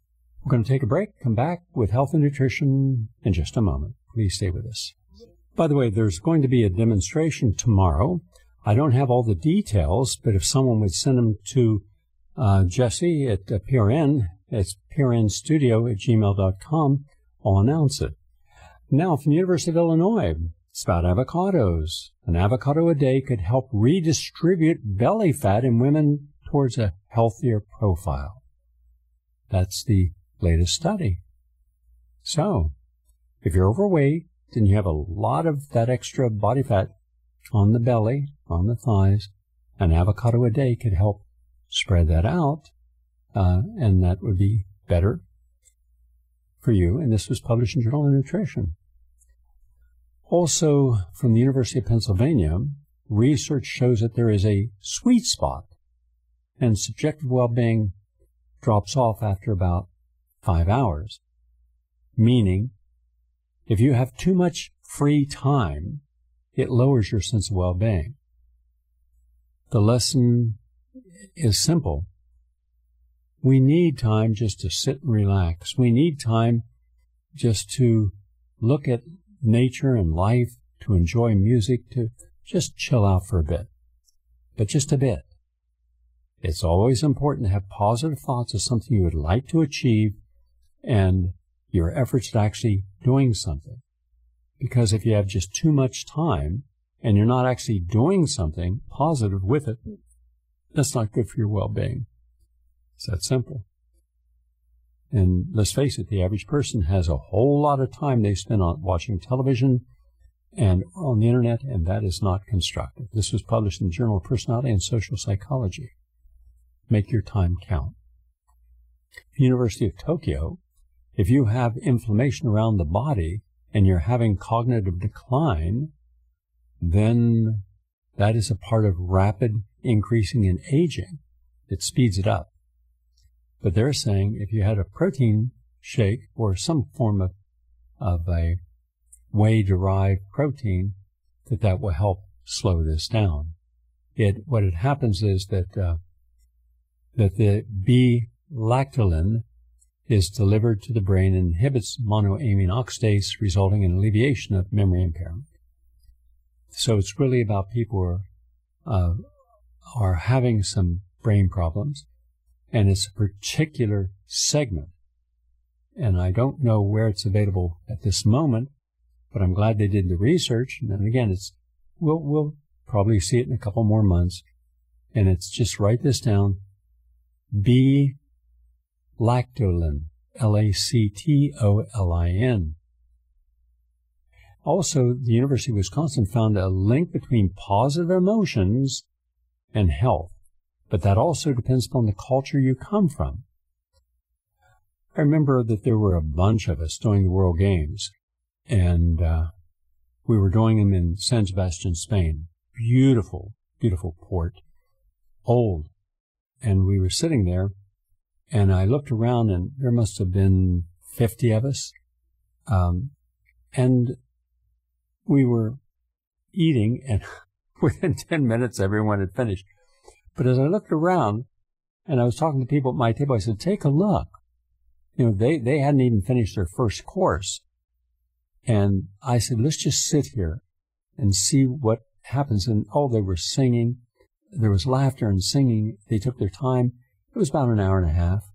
We're going to take a break, come back with health and nutrition in just a moment. Please stay with us. By the way, there's going to be a demonstration tomorrow. I don't have all the details, but if someone would send them to uh, Jesse at uh, P R N, it's P R N studio at gmail dot com, I'll announce it. Now, from the University of Illinois, it's about avocados. An avocado a day could help redistribute belly fat in women towards a healthier profile. That's the latest study. So, if you're overweight and you have a lot of that extra body fat on the belly, on the thighs, an avocado a day could help spread that out, uh, and that would be better for you. And this was published in Journal of Nutrition. Also, from the University of Pennsylvania, research shows that there is a sweet spot, and subjective well-being drops off after about five hours. Meaning, if you have too much free time, it lowers your sense of well-being. The lesson is simple. We need time just to sit and relax. We need time just to look at nature and life, to enjoy music, to just chill out for a bit. But just a bit. It's always important to have positive thoughts of something you would like to achieve and your efforts at actually doing something. Because if you have just too much time and you're not actually doing something positive with it, that's not good for your well-being. It's that simple. And let's face it, the average person has a whole lot of time they spend on watching television and on the internet, and that is not constructive. This was published in the Journal of Personality and Social Psychology. Make your time count. University of Tokyo, if you have inflammation around the body and you're having cognitive decline, then that is a part of rapid increasing in aging. It speeds it up. But they're saying if you had a protein shake or some form of, of a whey-derived protein, that that will help slow this down. It, what it happens is that uh, that the B-lactalin is delivered to the brain and inhibits monoamine oxidase, resulting in alleviation of memory impairment. So it's really about people who are, uh, are having some brain problems, and it's a particular segment. And I don't know where it's available at this moment, but I'm glad they did the research. And again, it's we'll, we'll probably see it in a couple more months. And it's just write this down. B-lactalin, L A C T O L I N. Also, the University of Wisconsin found a link between positive emotions and health, but that also depends upon the culture you come from. I remember that there were a bunch of us doing the World Games, and uh, we were doing them in San Sebastian, Spain. Beautiful, beautiful port, old. And we were sitting there, and I looked around, and there must have been fifty of us. Um, and we were eating, and within ten minutes, everyone had finished. But as I looked around, and I was talking to people at my table, I said, take a look. You know, they, they hadn't even finished their first course. And I said, let's just sit here and see what happens. And, oh, they were singing. There was laughter and singing. They took their time. It was about an hour and a half.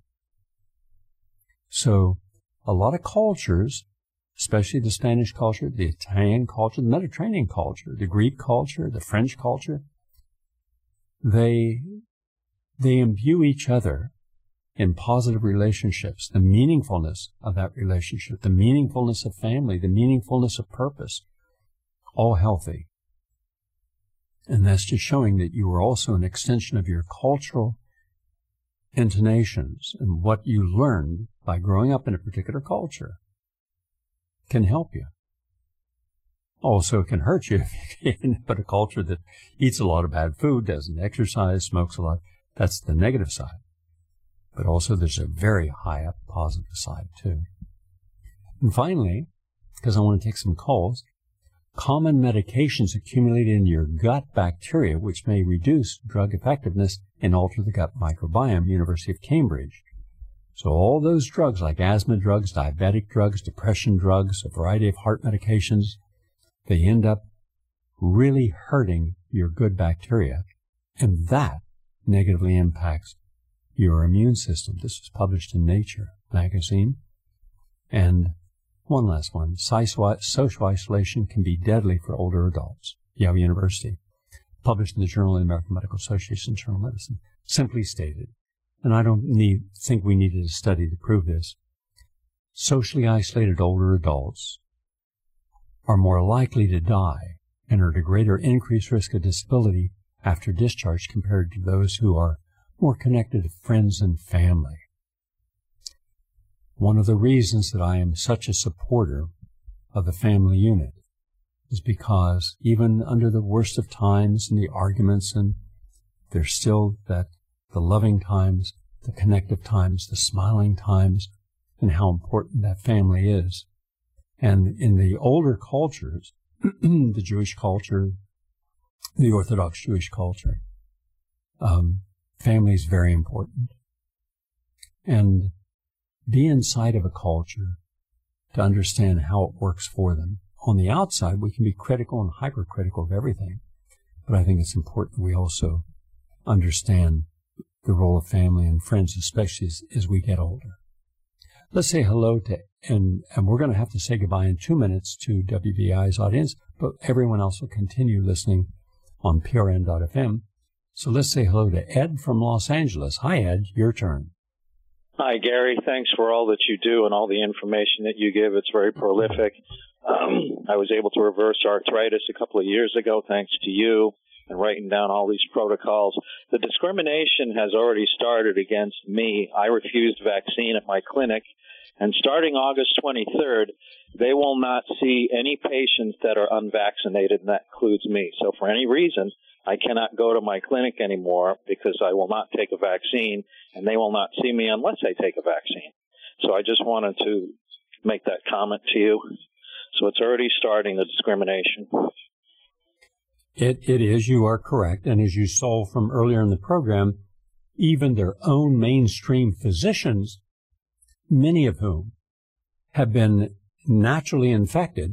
So a lot of cultures, especially the Spanish culture, the Italian culture, the Mediterranean culture, the Greek culture, the French culture, they, they imbue each other in positive relationships, the meaningfulness of that relationship, the meaningfulness of family, the meaningfulness of purpose, all healthy. And that's just showing that you are also an extension of your cultural intonations, and what you learned by growing up in a particular culture can help you. Also, it can hurt you if you end up in a culture that eats a lot of bad food, doesn't exercise, smokes a lot. That's the negative side. But also there's a very high up positive side too. And finally, because I want to take some calls, common medications accumulate in your gut bacteria, which may reduce drug effectiveness and alter the gut microbiome, University of Cambridge. So all those drugs like asthma drugs, diabetic drugs, depression drugs, a variety of heart medications, they end up really hurting your good bacteria, and that negatively impacts your immune system. This was published in Nature magazine. And one last one, social isolation can be deadly for older adults. Yale University, published in the Journal of the American Medical Association, Journal of Medicine, simply stated, and I don't need think we needed a study to prove this, socially isolated older adults are more likely to die and are at a greater increased risk of disability after discharge compared to those who are more connected to friends and family. One of the reasons that I am such a supporter of the family unit is because even under the worst of times and the arguments, and there's still that the loving times, the connective times, the smiling times, and how important that family is. And in the older cultures, the Jewish culture, the Orthodox Jewish culture, um, family is very important. And be inside of a culture to understand how it works for them. On the outside, we can be critical and hypercritical of everything, but I think it's important we also understand the role of family and friends, especially as, as we get older. Let's say hello to, and, and we're going to have to say goodbye in two minutes to W B I's audience, but everyone else will continue listening on P R N dot F M. So let's say hello to Ed from Los Angeles. Hi, Ed, your turn. Hi, Gary. Thanks for all that you do and all the information that you give. It's very prolific. Um, I was able to reverse arthritis a couple of years ago thanks to you and writing down all these protocols. The discrimination has already started against me. I refused vaccine at my clinic, and starting August twenty-third, they will not see any patients that are unvaccinated, and that includes me. So for any reason, I cannot go to my clinic anymore because I will not take a vaccine, and they will not see me unless I take a vaccine. So I just wanted to make that comment to you. So it's already starting, the discrimination. It, it is. You are correct. And as you saw from earlier in the program, even their own mainstream physicians, many of whom have been naturally infected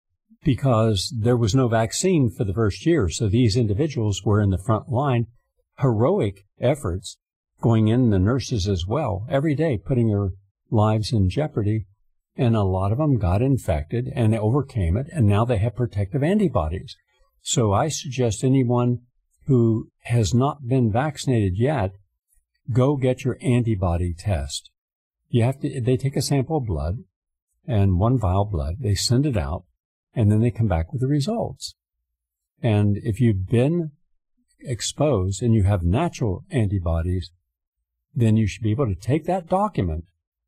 because there was no vaccine for the first year. So these individuals were in the front line, heroic efforts going in, the nurses as well, every day putting their lives in jeopardy. And a lot of them got infected and they overcame it, and now they have protective antibodies. So I suggest anyone who has not been vaccinated yet, go get your antibody test. You have to, they take a sample of blood and one vial of blood, they send it out, and then they come back with the results. And if you've been exposed and you have natural antibodies, then you should be able to take that document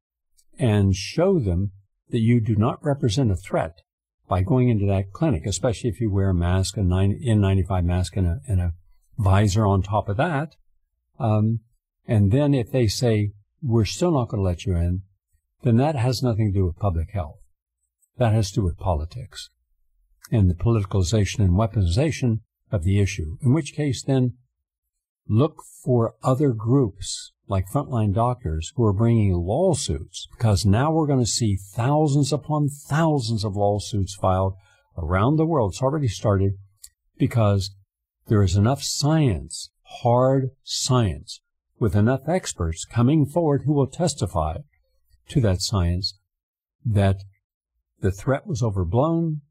and show them that you do not represent a threat by going into that clinic, especially if you wear a mask, a N ninety-five mask, and a, and a visor on top of that. Um, and then if they say, we're still not going to let you in, then that has nothing to do with public health. That has to do with politics and the politicalization and weaponization of the issue, in which case then look for other groups like frontline doctors who are bringing lawsuits, because now we're going to see thousands upon thousands of lawsuits filed around the world. It's already started because there is enough science, hard science, with enough experts coming forward who will testify to that science that the threat was overblown.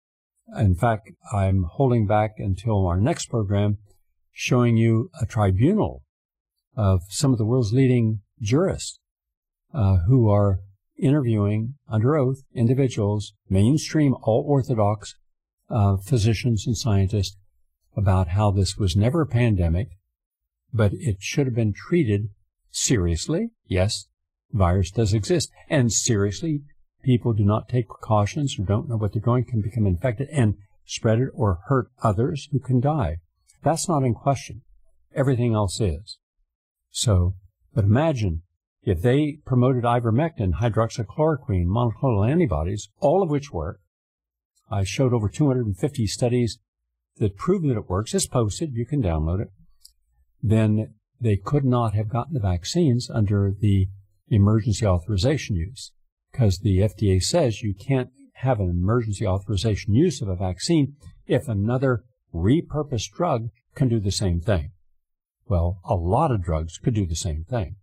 In fact, I'm holding back until our next program, showing you a tribunal of some of the world's leading jurists uh, who are interviewing under oath individuals, mainstream, all orthodox uh, physicians and scientists, about how this was never a pandemic, but it should have been treated seriously. Yes, virus does exist, and seriously, people do not take precautions or don't know what they're doing, can become infected and spread it or hurt others who can die. That's not in question. Everything else is. So, but imagine if they promoted ivermectin, hydroxychloroquine, monoclonal antibodies, all of which work. I showed over two hundred fifty studies that prove that it works. It's posted. You can download it. Then they could not have gotten the vaccines under the emergency authorization use, because the F D A says you can't have an emergency authorization use of a vaccine if another repurposed drug can do the same thing. Well, a lot of drugs could do the same thing.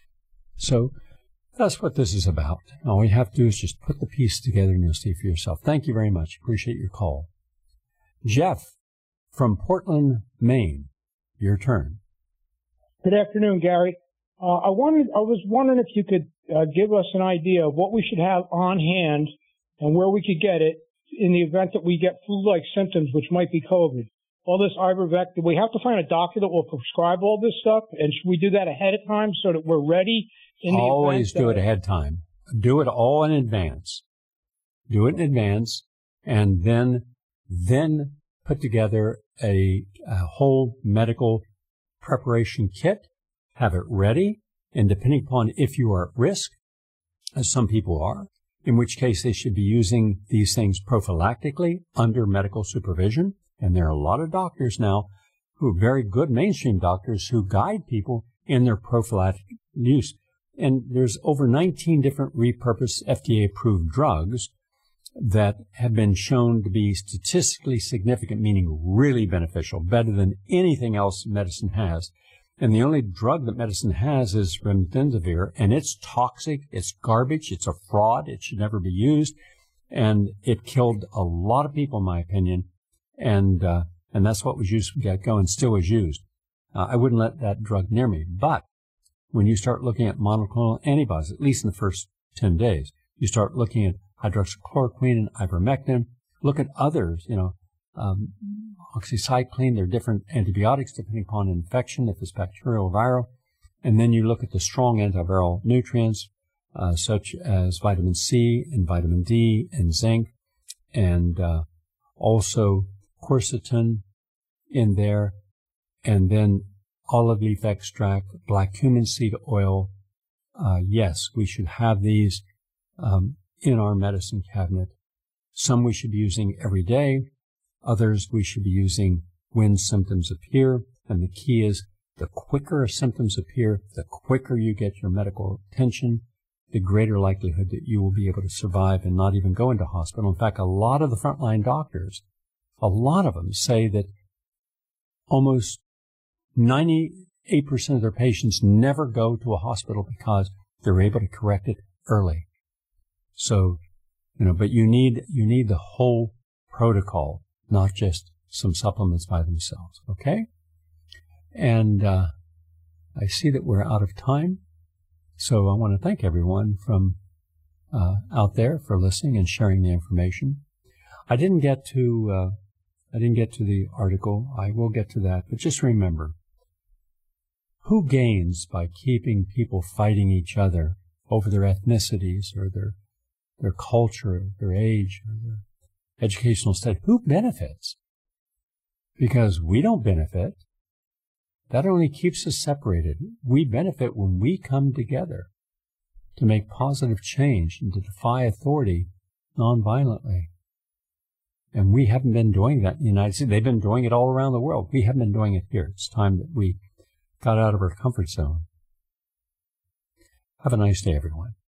So that's what this is about. All you have to do is just put the piece together and you'll see for yourself. Thank you very much. Appreciate your call. Jeff from Portland, Maine, your turn. Good afternoon, Gary. Uh, I wanted, I was wondering if you could uh, give us an idea of what we should have on hand and where we could get it in the event that we get flu-like symptoms, which might be COVID. All this Ivermectin, do we have to find a doctor that will prescribe all this stuff? And should we do that ahead of time so that we're ready in the Always event do it that... ahead of time. Do it all in advance. Do it in advance, and then then put together a, a whole medical preparation kit. Have it ready, and depending upon if you are at risk, as some people are, in which case they should be using these things prophylactically under medical supervision. And there are a lot of doctors now who are very good mainstream doctors who guide people in their prophylactic use. And there's over nineteen different repurposed F D A-approved drugs that have been shown to be statistically significant, meaning really beneficial, better than anything else medicine has. And the only drug that medicine has is remdesivir, and it's toxic, it's garbage, it's a fraud, it should never be used, and it killed a lot of people, in my opinion. And uh, and that's what was used from get-go and still is used. Uh, I wouldn't let that drug near me. But when you start looking at monoclonal antibodies, at least in the first ten days, you start looking at hydroxychloroquine and ivermectin. Look at others, you know, um, oxycycline. They're different antibiotics depending upon infection, if it's bacterial or viral. And then you look at the strong antiviral nutrients, uh, such as vitamin C and vitamin D and zinc, and uh, also quercetin in there, and then olive leaf extract, black cumin seed oil. Uh, yes, we should have these um, in our medicine cabinet. Some we should be using every day. Others we should be using when symptoms appear. And the key is the quicker symptoms appear, the quicker you get your medical attention, the greater likelihood that you will be able to survive and not even go into hospital. In fact, a lot of the frontline doctors, a lot of them say that almost ninety-eight percent of their patients never go to a hospital because they're able to correct it early. So, you know, but you need, you need the whole protocol, not just some supplements by themselves. Okay? And, uh, I see that we're out of time. So I want to thank everyone from, uh, out there for listening and sharing the information. I didn't get to, uh, I didn't get to the article. I will get to that. But just remember, who gains by keeping people fighting each other over their ethnicities or their their culture, their age, or their educational status? Who benefits? Because we don't benefit. That only keeps us separated. We benefit when we come together to make positive change and to defy authority nonviolently. And we haven't been doing that in the United States. They've been doing it all around the world. We haven't been doing it here. It's time that we got out of our comfort zone. Have a nice day, everyone.